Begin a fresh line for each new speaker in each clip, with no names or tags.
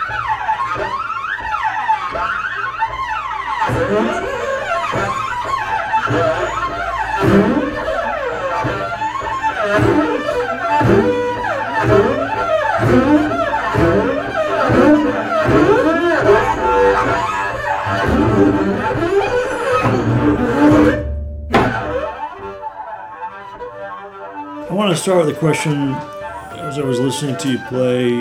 I want to start with a question. As I was listening to you play,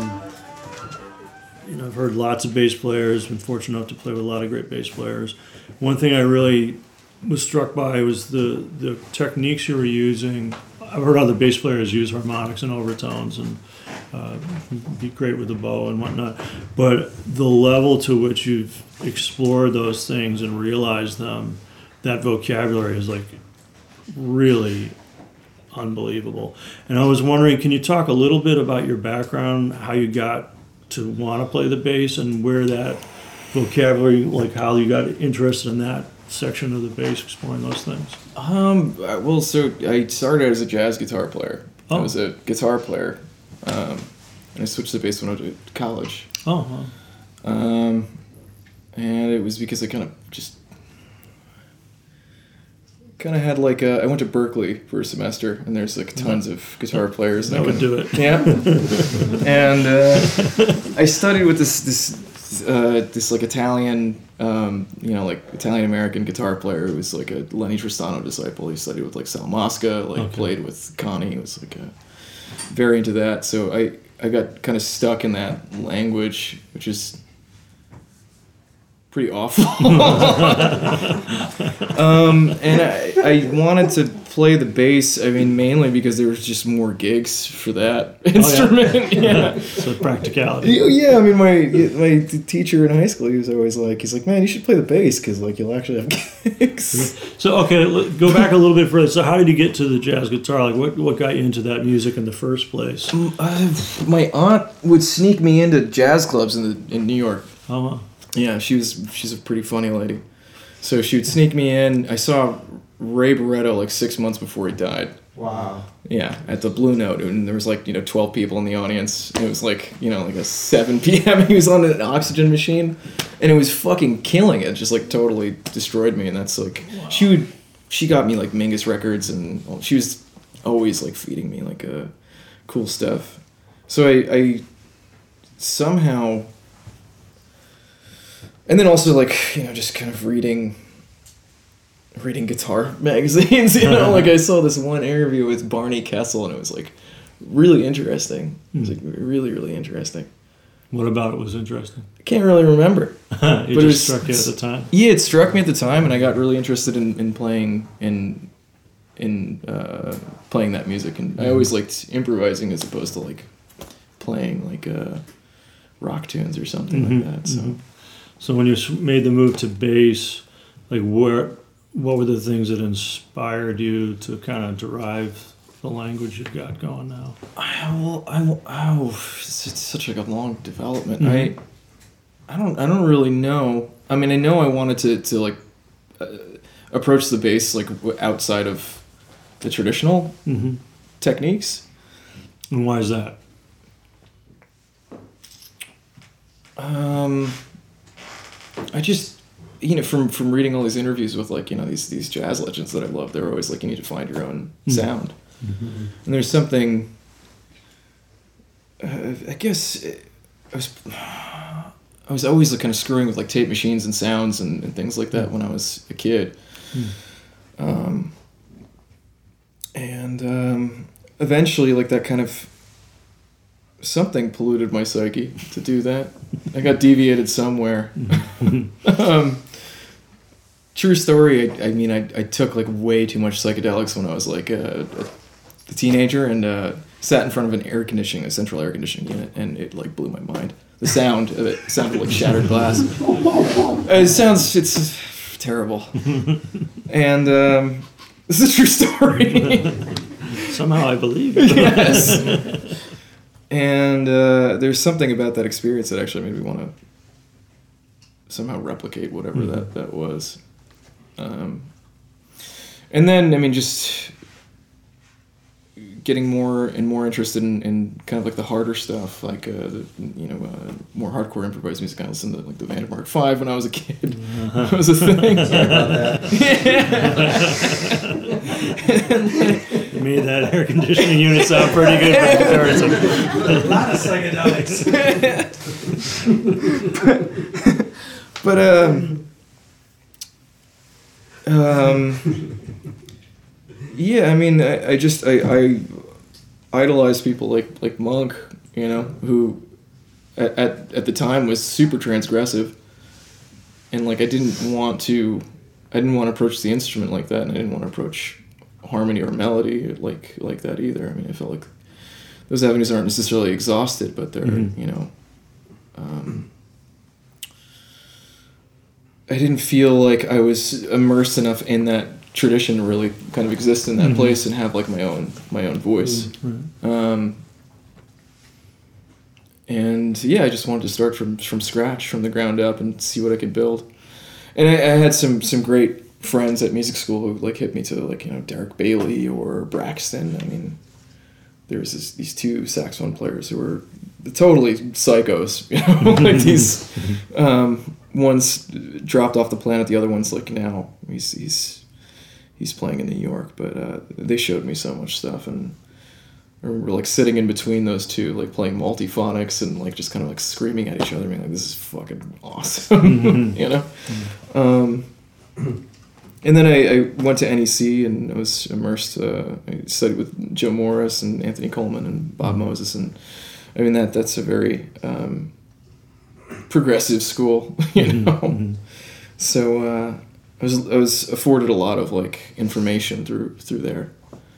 I've heard lots of bass players, been fortunate enough to play with a lot of great bass players. One thing I really was struck by was the techniques you were using. I've heard other bass players use harmonics and overtones and be great with the bow and whatnot, but the level to which you've explored those things and realized them, that vocabulary is like really unbelievable. And I was wondering, can you talk a little bit about your background, how you got to want to play the bass and where that vocabulary, like how you got interested in that section of the bass, exploring those things?
Well, so I started as a jazz guitar player.
Oh.
I was a guitar player, and I switched to bass when I went to college.
Oh, wow.
And it was because I kind of had like I went to Berkeley for a semester, and there's like tons of guitar players.
That would do it.
Yeah. And I studied with this like Italian, like Italian American guitar player who was like a Lenny Tristano disciple. He studied with like Sal Mosca, played with Connie. He was like very into that. So I got kind of stuck in that language, which is pretty awful. And I wanted to play the bass, I mean, mainly because there was just more gigs for that instrument.
Oh, yeah. So practicality.
Yeah, I mean, my teacher in high school, he's like, man, you should play the bass because like you'll actually have gigs.
So, okay, go back a little bit further. So how did you get to the jazz guitar? Like what got you into that music in the first place?
My aunt would sneak me into jazz clubs in New York.
Oh, wow.
Yeah, she's a pretty funny lady. So she would sneak me in. I saw Ray Barretto like 6 months before he died.
Wow.
Yeah, at the Blue Note, and there was like 12 people in the audience. It was like like a 7 p.m. He was on an oxygen machine, and it was fucking killing it. Just like totally destroyed me. And that's like she got me like Mingus records, and she was always like feeding me like cool stuff. So I somehow. And then also, like, just kind of reading guitar magazines, like I saw this one interview with Barney Kessel, and it was, like, really interesting. It was, like, really, really interesting.
What about it was interesting?
I can't really remember.
It just struck you at the time?
Yeah, it struck me at the time, and I got really interested in playing playing that music. And I always liked improvising as opposed to, like, playing, like, rock tunes or something like that, so... Mm-hmm.
So when you made the move to bass, like what were the things that inspired you to kind of derive the language you've got going now?
It's such like a long development. Mm-hmm. I don't really know. I mean, I know I wanted to like approach the bass like outside of the traditional techniques.
And why is that?
I just, from reading all these interviews with like, these jazz legends that I love, they're always like, you need to find your own sound. Mm-hmm. And there's something, I guess, I was always like kind of screwing with like tape machines and sounds and things like that when I was a kid. Eventually like that kind of something polluted my psyche to do that. I got deviated somewhere. True story. I mean, I took like way too much psychedelics when I was like a teenager, and sat in front of a central air conditioning unit, and it like blew my mind. The sound of it sounded like shattered glass. It's terrible. And this is a true story.
Somehow I believe it.
Yes. And there's something about that experience that actually made me want to somehow replicate whatever that was. And then, I mean, just getting more and more interested in kind of like the harder stuff, like more hardcore improvised music. I listened to like the Vandermark 5 when I was a kid. That was a thing.
Sorry about that.
You made that air conditioning unit sound pretty good for comparison.
A lot of psychedelics.
But yeah, I mean, I idolize people like Monk, you know, who at the time was super transgressive, and like I didn't want to approach the instrument like that, and I didn't want to approach harmony or melody like that either. I mean, I felt like those avenues aren't necessarily exhausted, but they're you know. I didn't feel like I was immersed enough in that tradition to really kind of exist in that place and have like my own voice. And yeah, I just wanted to start from scratch, from the ground up, and see what I could build. And I had some great friends at music school who like hit me to like, you know, Derek Bailey or Braxton. I mean, there's these two saxophone players who were totally psychos, you know, like these one's dropped off the planet, the other one's like now he's playing in New York, but they showed me so much stuff, and I remember like sitting in between those two, like playing multiphonics and like just kind of like screaming at each other, being like, this is fucking awesome. You know. And then I went to NEC and I was immersed. I studied with Joe Morris and Anthony Coleman and Bob Moses, and I mean that's a very progressive school, you know. So I was afforded a lot of like information through there,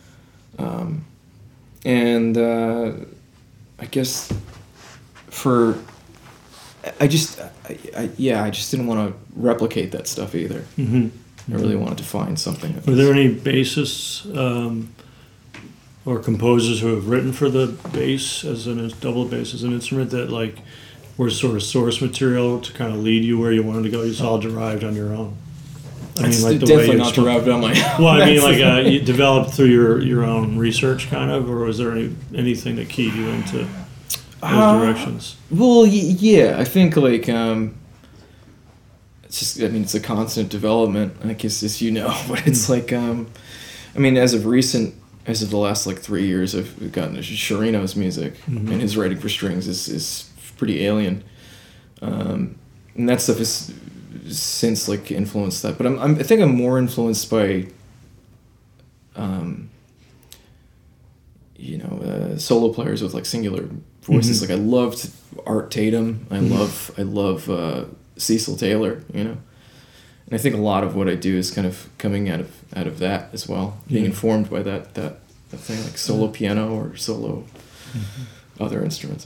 and I guess I just didn't want to replicate that stuff either. I really wanted to find something.
Were there any bassists or composers who have written for the bass as double bass as an instrument that like were sort of source material to kind of lead you where you wanted to go? It's all derived on your own.
I mean, like the definitely way not derived on my own.
Well, I mean, like you developed through your own research, kind of, or was there anything that keyed you into those directions?
Well, yeah, I think like. It's just, I mean, it's a constant development, I guess, as you know, but it's like, I mean, as of the last like 3 years, I've gotten into Sciarrino's music, and his writing for strings is pretty alien, and that stuff has since like influenced that. But I think I'm more influenced by, solo players with like singular voices. Like I loved Art Tatum. I love Cecil Taylor, you know, and I think a lot of what I do is kind of coming out of that as well, being informed by that thing, like solo piano or solo other instruments.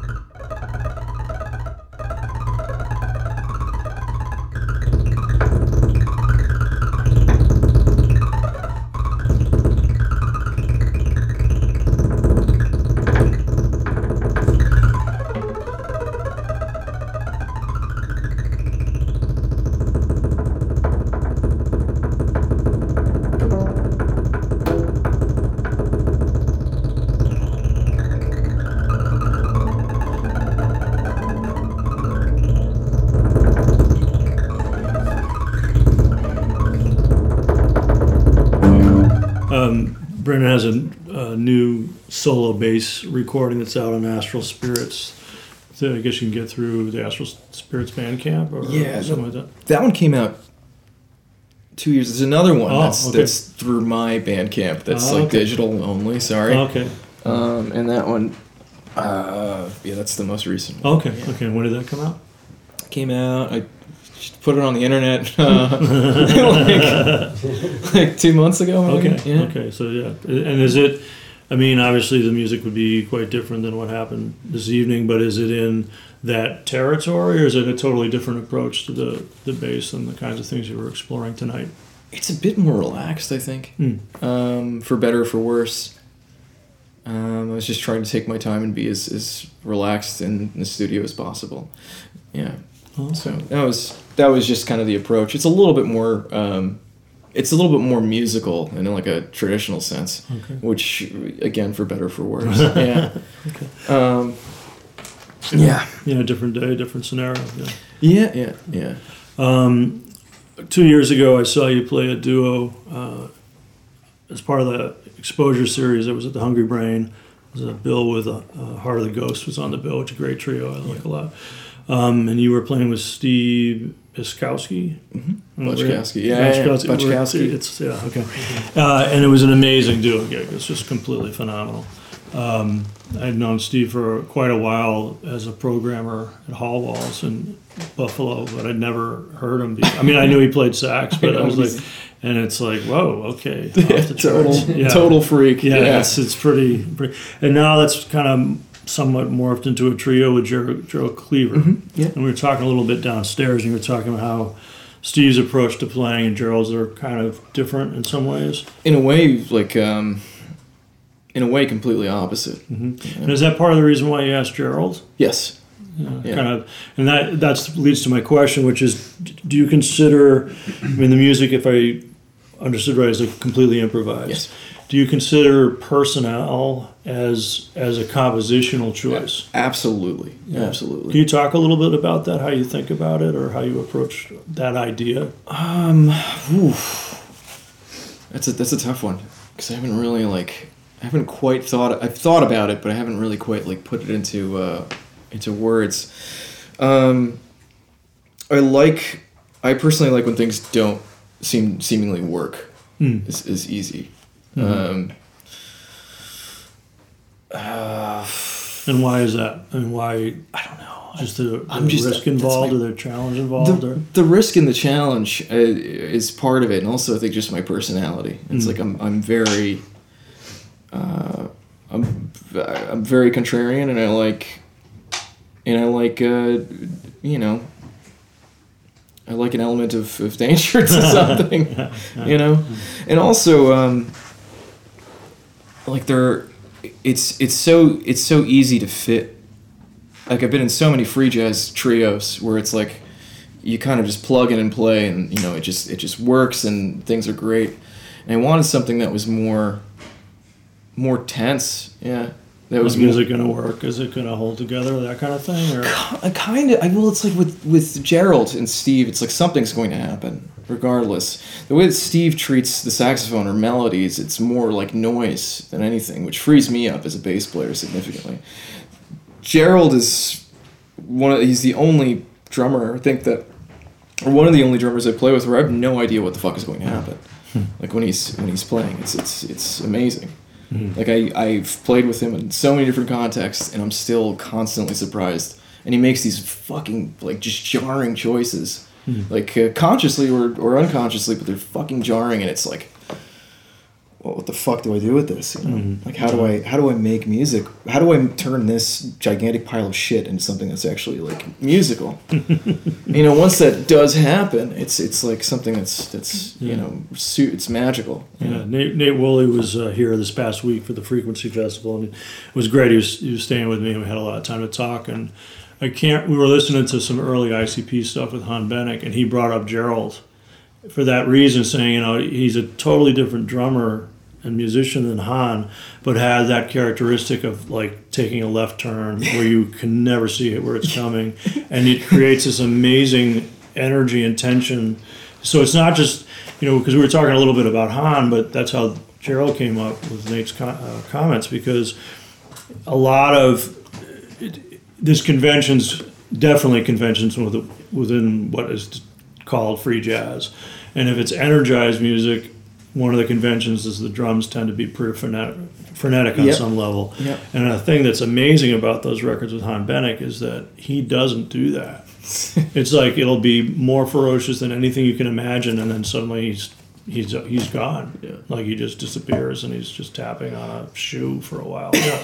Brendan has a new solo bass recording that's out on Astral Spirits. So I guess you can get through the Astral Spirits Bandcamp or something like that.
That one came out 2 years. There's another one that's through my Bandcamp that's digital only. Sorry.
Okay.
And that one, that's the most recent one.
Okay. Yeah. Okay. When did that come out?
Came out. I just put it on the internet like 2 months ago. Maybe.
Okay. Yeah. Okay. So yeah, and is it? I mean, obviously the music would be quite different than what happened this evening, but is it in that territory, or is it a totally different approach to the bass and the kinds of things you were exploring tonight?
It's a bit more relaxed, I think. For better or for worse. I was just trying to take my time and be as relaxed in the studio as possible. Yeah.
Okay.
So that was just kind of the approach. It's a little bit more it's a little bit more musical in like a traditional sense,
Okay.
which again, for better or for worse. Yeah. Yeah.
Yeah, different day, different scenario.
Yeah.
Yeah. 2 years ago, I saw you play a duo as part of the Exposure series. It was at the Hungry Brain. It was a bill with Heart of the Ghost was on the bill, which is a great trio I like a lot. And you were playing with Steve Biskowski.
Butchkowski. Yeah. Butchkowski.
It's okay. And it was an amazing duo gig. It's just completely phenomenal. I'd known Steve for quite a while as a programmer at Hall Walls in Buffalo, but I'd never heard him. I mean, I knew he played sax, but I was like, and it's like, whoa, okay, off the charts.
Total freak.
Yeah, it's pretty. And now that's kind of somewhat morphed into a trio with Gerald Cleaver.
Yeah.
And we were talking a little bit downstairs, and you were talking about how Steve's approach to playing and Gerald's are kind of different in some ways.
In a way, like. In a way, completely opposite.
Mm-hmm. And is that part of the reason why you asked Gerald?
Yes.
Kind of, and that leads to my question, which is, do you consider? I mean, the music, if I understood right, is like completely improvised.
Yes.
Do you consider personnel as a compositional choice?
Absolutely.
Yeah.
Absolutely.
Can you talk a little bit about that? How you think about it, or how you approach that idea?
That's a tough one because I haven't really I've thought about it, but I haven't really quite put it into words. I personally like when things don't seemingly work. Is easy.
Mm-hmm. And why is that? I mean, why? I don't know. Just the risk involved, or the challenge involved,
the risk and the challenge is part of it, and also I think just my personality. It's like I'm very. I'm very contrarian, and I like I like an element of danger to something, and also it's so easy to fit. Like I've been in so many free jazz trios where it's like you kind of just plug in and play, and it just works and things are great. And I wanted something that was more tense, yeah. That was
music going to work? Is it going to hold together? That kind of thing, or
kind of. Well, it's like with Gerald and Steve. It's like something's going to happen, regardless. The way that Steve treats the saxophone or melodies, it's more like noise than anything, which frees me up as a bass player significantly. Gerald is he's the only drummer I think that, or one of the only drummers I play with where I have no idea what the fuck is going to happen. Like when he's playing, it's amazing. Mm-hmm. Like I've played with him in so many different contexts, and I'm still constantly surprised. And he makes these fucking just jarring choices, consciously or unconsciously, but they're fucking jarring. And it's like, well, what the fuck do I do with this? Like how do I make music? How do I turn this gigantic pile of shit into something that's actually musical? Once that does happen, it's like something that's it's magical.
Yeah, Nate Woolley was here this past week for the Frequency Festival, and it was great. He was staying with me, and we had a lot of time to talk. And we were listening to some early ICP stuff with Han Bennick, and he brought up Gerald for that reason, saying he's a totally different drummer and musician than Han, but has that characteristic of taking a left turn where you can never see it where it's coming, and it creates this amazing energy and tension. So it's not just because we were talking a little bit about Han, but that's how Gerald came up with Nate's comments, because a lot of this definitely conventions within what is called free jazz. And if it's energized music, one of the conventions is the drums tend to be pretty frenetic on some level. Yep. And a thing that's amazing about those records with Han Bennick is that he doesn't do that. It's like it'll be more ferocious than anything you can imagine, and then suddenly he's gone. Yeah. Like he just disappears, and he's just tapping on a shoe for a while. Yeah.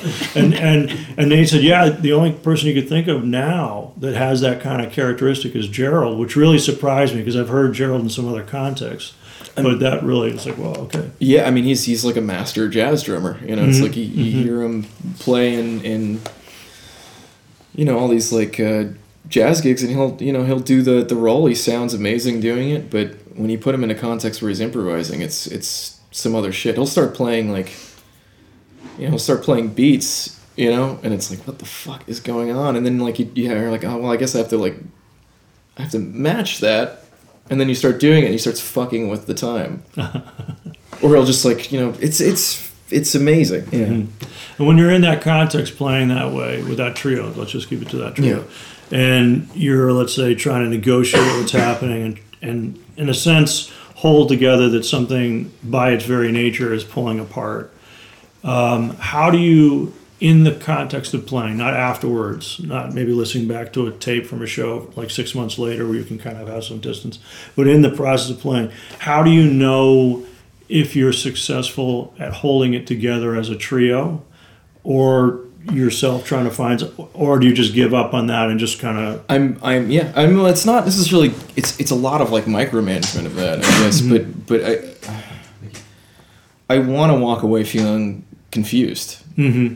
And Nate said, the only person you could think of now that has that kind of characteristic is Gerald, which really surprised me because I've heard Gerald in some other contexts. But that really is like, well, okay.
Yeah, I mean, he's like a master jazz drummer. It's like you hear him play in all these jazz gigs, and he'll do the role. He sounds amazing doing it, but when you put him in a context where he's improvising, it's some other shit. He'll start playing like, he'll start playing beats, and it's like, what the fuck is going on? And then like you're like, oh well, I guess I have to match that, and then you start doing it, and he starts fucking with the time, or he'll just like, it's amazing. Yeah.
Mm-hmm. And when you're in that context playing that way with that trio, let's just keep it to that trio, and you're, let's say, trying to negotiate what's happening and in a sense hold together that something by its very nature is pulling apart. How do you, in the context of playing, not afterwards, not maybe listening back to a tape from a show like 6 months later where you can kind of have some distance, but in the process of playing, how do you know if you're successful at holding it together as a trio, or yourself trying to find, or do you just give up on that and just kind of?
It's not necessarily. It's a lot of like micromanagement of that, I guess. But I want to walk away feeling confused. Mm-hmm.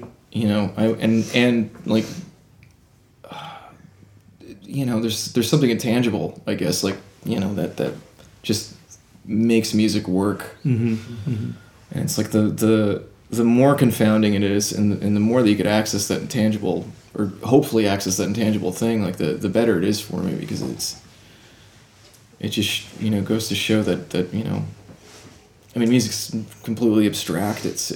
There's something intangible, I guess, like that just makes music work. Mm-hmm. Mm-hmm. And it's like the more confounding it is, and the more that you could access that intangible, or hopefully access that intangible thing, like the better it is for me, because it just goes to show that I mean, music's completely abstract. It's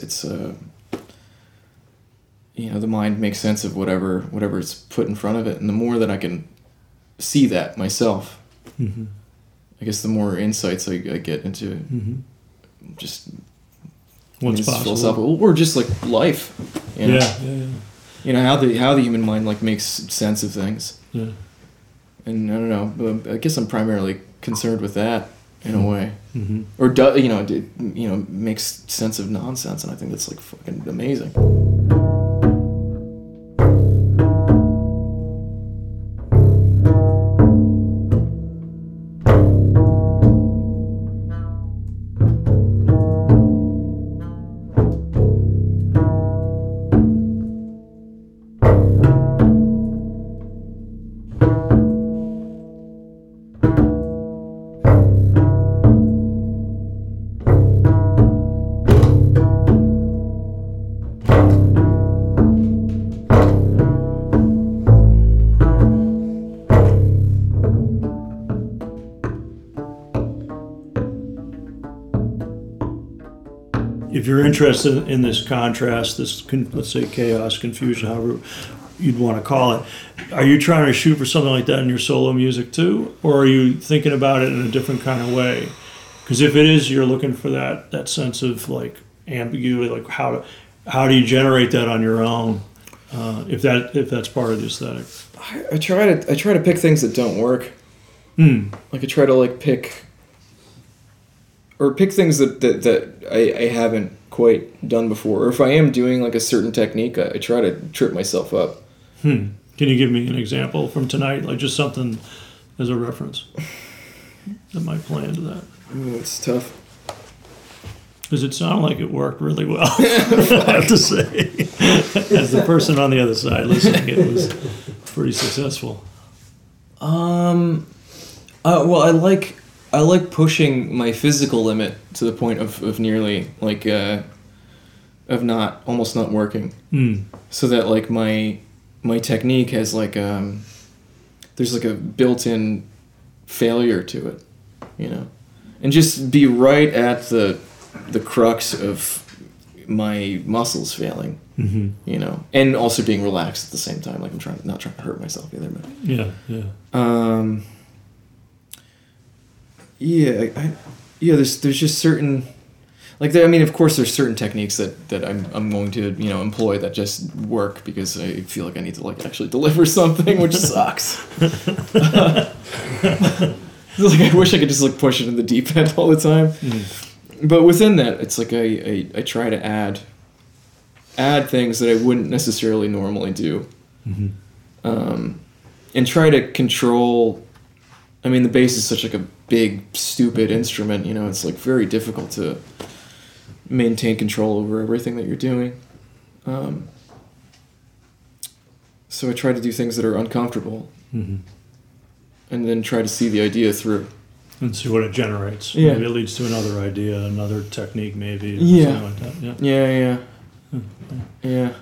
the mind makes sense of whatever it's put in front of it, and the more that I can see that myself, mm-hmm. I guess the more insights I get into mm-hmm. just
what's possible,
philosophical, or just like life. Yeah. How the human mind like makes sense of things. Yeah. And I don't know. I guess I'm primarily concerned with that in a way, mm-hmm. or makes sense of nonsense, and I think that's like fucking amazing.
If you're interested in this contrast, let's say chaos, confusion, however you'd want to call it, are you trying to shoot for something like that in your solo music too, or are you thinking about it in a different kind of way? Because if it is, you're looking for that sense of like ambiguity, like how do you generate that on your own? If that's part of the aesthetic.
I try to pick things that don't work. Like I try to like pick things that I haven't quite done before. Or if I am doing like a certain technique, I try to trip myself up.
Can you give me an example from tonight? Like just something as a reference that might play into that.
It's tough.
Does it sound like it worked really well? I have to say. As the person on the other side listening, it was pretty successful.
Well, I like pushing my physical limit to the point of nearly like of almost not working. So that like my technique has like there's like a built-in failure to it, and just be right at the crux of my muscles failing, and also being relaxed at the same time. Like I'm not trying to hurt myself either, but there's just certain, like of course there's certain techniques that I'm going to employ that just work because I feel like I need to like actually deliver something, which sucks. Like I wish I could just like push it in the deep end all the time. But within that, it's like I try to add things that I wouldn't necessarily normally do, and try to control. I mean, the bass is such like a big, stupid instrument. It's like very difficult to maintain control over everything that you're doing. So I try to do things that are uncomfortable, and then try to see the idea through.
And see what it generates.
Yeah.
Maybe it leads to another idea, another technique, maybe. Or
Yeah.
Something like that. Yeah.
Yeah.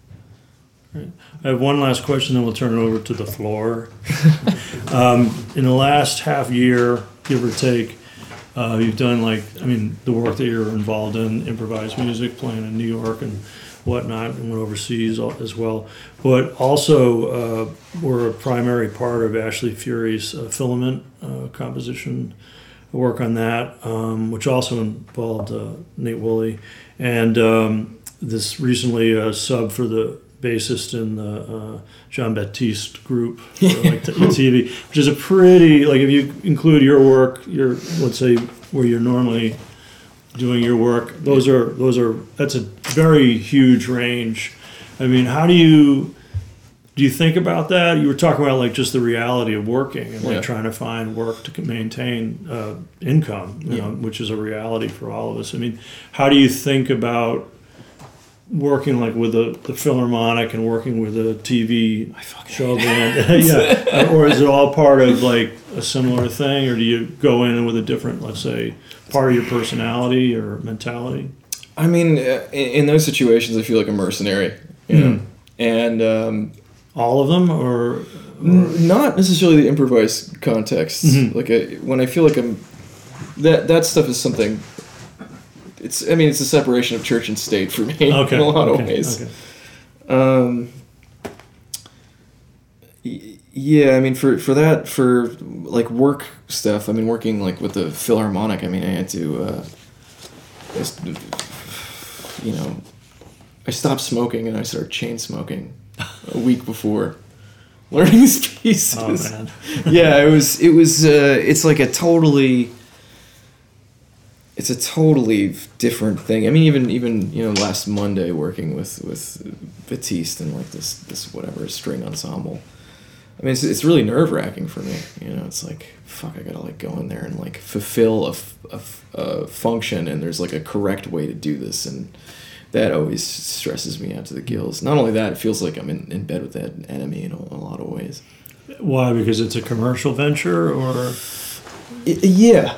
I have one last question, then we'll turn it over to the floor. In the last half year, give or take, you've done the work that you're involved in, improvised music, playing in New York and whatnot, and went overseas as well. But also were a primary part of Ashley Fury's Filament composition work on that, which also involved Nate Woolley. And this recently sub for the bassist in the Jean-Baptiste group for the TV, which is a pretty, if you include your work, let's say where you're normally doing your work, that's a very huge range. I mean, how do you think about that? You were talking about just the reality of working and trying to find work to maintain income, which is a reality for all of us. I mean, how do you think about working with the Philharmonic and working with a TV show band? Yeah, or is it all part of a similar thing, or do you go in with a different, let's say, part of your personality or mentality?
I mean, in those situations, I feel like a mercenary, you know, and
all of them, or
not necessarily the improvised context. When I feel like I'm that stuff is something. It's a separation of church and state for me in a lot of ways. Okay. Yeah, I mean, for work stuff, working with the Philharmonic, I had to, I stopped smoking and I started chain smoking a week before learning these pieces.
Oh man.
Yeah, it's a totally different thing. I mean, even last Monday working with Batiste and this whatever string ensemble. I mean, it's really nerve-wracking for me. It's fuck, I gotta go in there and fulfill a function, and there's a correct way to do this, and that always stresses me out to the gills. Not only that, it feels like I'm in bed with that enemy in a lot of ways.
Why? Because it's a commercial venture, or?
Yeah.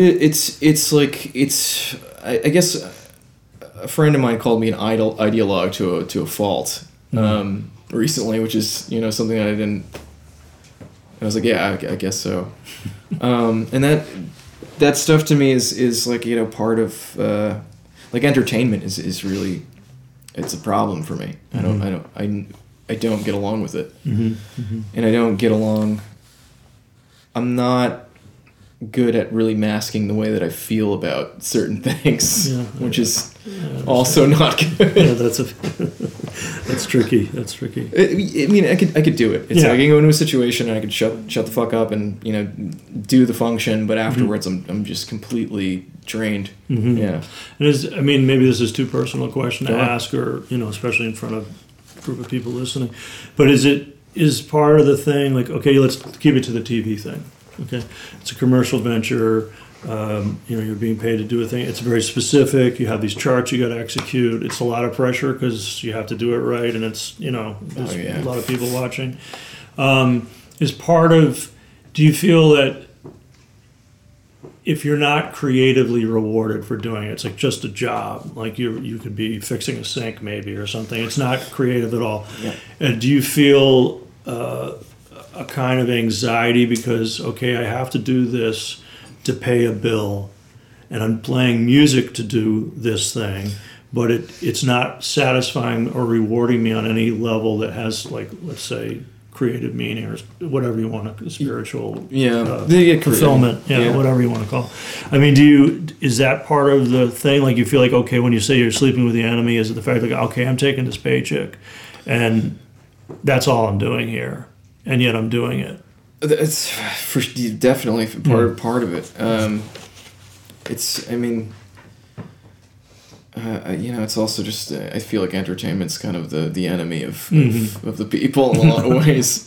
I guess a friend of mine called me an ideologue to a fault recently, which is something that I didn't. I was yeah, I guess so, and that stuff to me is part of entertainment is really, it's a problem for me. I don't get along with it, and I don't get along. I'm not good at really masking the way that I feel about certain things, which is also not good.
Yeah, that's tricky. That's tricky.
I could do it. I can go into a situation and I could shut the fuck up and do the function, but afterwards I'm just completely drained.
Mm-hmm.
Yeah.
And maybe this is too personal a question to ask, or especially in front of a group of people listening, but is part of the thing okay, let's keep it to the TV thing. Okay, it's a commercial venture. You're being paid to do a thing. It's very specific. You have these charts you got to execute. It's a lot of pressure because you have to do it right, and it's there's a lot of people watching. Do you feel that if you're not creatively rewarded for doing it, it's just a job. You could be fixing a sink maybe or something. It's not creative at all. Yeah. Do you feel a kind of anxiety because, okay, I have to do this to pay a bill, and I'm playing music to do this thing, but it's not satisfying or rewarding me on any level that has, let's say, creative meaning or whatever you want to, spiritual fulfillment, whatever you want to call it. Is that part of the thing? You feel okay, when you say you're sleeping with the enemy, is it the fact okay, I'm taking this paycheck and that's all I'm doing here, and yet I'm doing it?
It's definitely part of it. It's also just I feel like entertainment's kind of the enemy of the people in a lot of ways.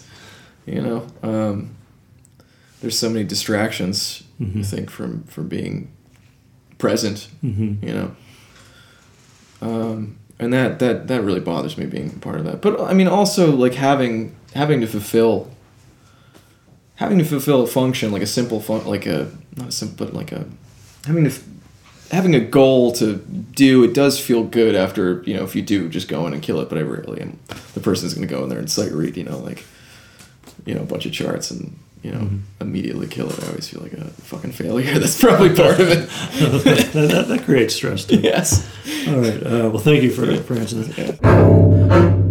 There's so many distractions. I think from being present. And that really bothers me, being part of that. But also having to fulfill having to fulfill a function, like a simple not a simple, but like having a goal to do, it does feel good after, if you do just go in and kill it, but I rarely am the person who's going to go in there and sight read, a bunch of charts and, immediately kill it. I always feel like a fucking failure. That's probably part of it.
that creates stress too.
Yes.
All right. Well, thank you for answering that. Yeah.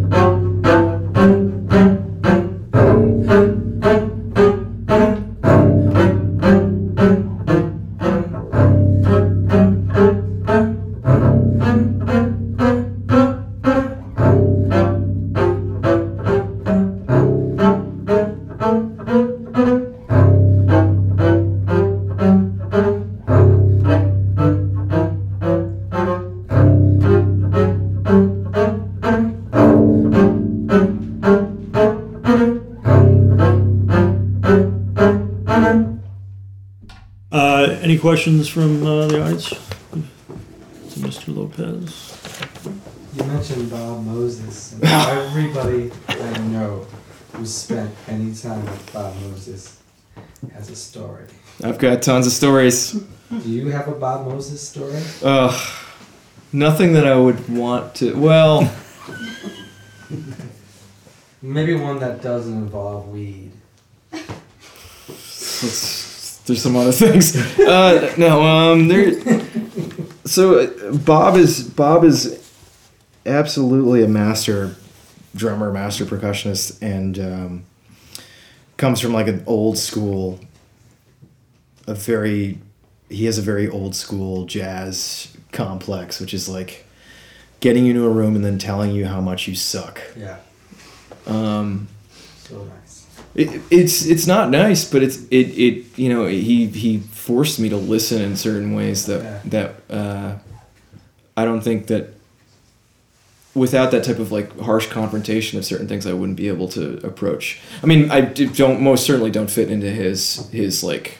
Any questions from the audience? To Mr. Lopez.
You mentioned Bob Moses. And everybody I know who spent any time with Bob Moses has a story.
I've got tons of stories.
Do you have a Bob Moses story?
Nothing that I would want to. Well,
maybe one that doesn't involve weed.
there's some other things. So Bob is absolutely a master drummer, master percussionist, and comes from like an old school. He has a very old school jazz complex, which is like getting you into a room and then telling you how much you suck.
Yeah. So nice.
It's not nice, but he forced me to listen in certain ways that I don't think that without that type of like harsh confrontation of certain things I wouldn't be able to approach. I mean, I most certainly don't fit into his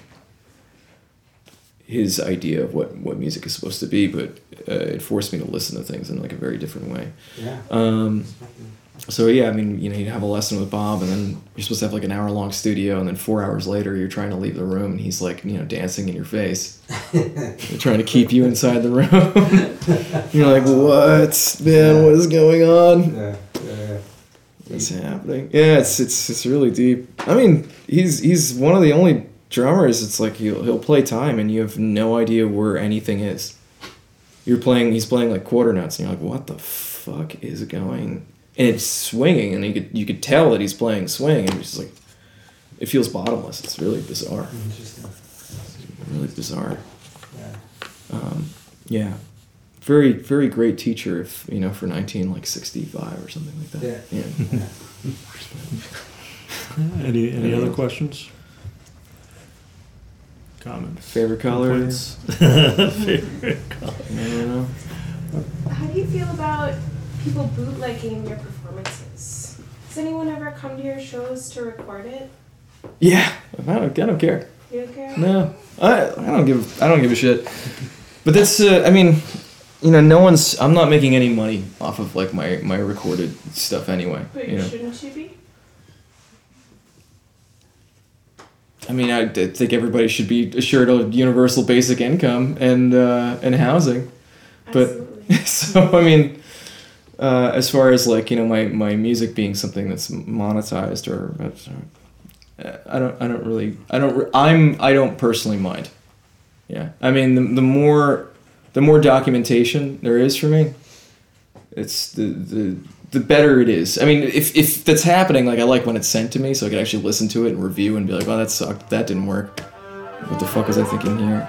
idea of what music is supposed to be, but it forced me to listen to things in like a very different way.
Yeah.
So yeah, I mean, you'd have a lesson with Bob, and then you're supposed to have like an hour-long studio, and then 4 hours later, you're trying to leave the room, and he's like, dancing in your face, They're trying to keep you inside the room. You're like, what, man? What is going on?
Yeah.
What's happening? Yeah, it's really deep. I mean, he's one of the only drummers. It's like he'll play time, and you have no idea where anything is. He's playing like quarter notes, and you're like, what the fuck is going? And it's swinging, and you could tell that he's playing swing, and it's just like, it feels bottomless. It's really bizarre.
Interesting.
Really bizarre.
Yeah.
Yeah. Very, very great teacher if, for 1965 or something like that.
Yeah.
Any other questions? Comments?
Favorite colors?
Favorite color.
I don't know.
How do you feel about people bootlegging your performances? Does anyone ever come to your shows to record it?
Yeah. I don't care.
You don't care?
No. I don't give a shit. But that's I'm not making any money off of like my recorded stuff anyway.
But shouldn't you be?
I mean, I think everybody should be assured of universal basic income and housing. But
Absolutely.
so I mean, as far as like my music being something that's monetized I don't personally mind. Yeah, I mean the more documentation there is for me, it's the better it is. I mean, if that's happening, like I like when it's sent to me, so I can actually listen to it and review and be like, oh, that sucked, that didn't work. What the fuck was I thinking here?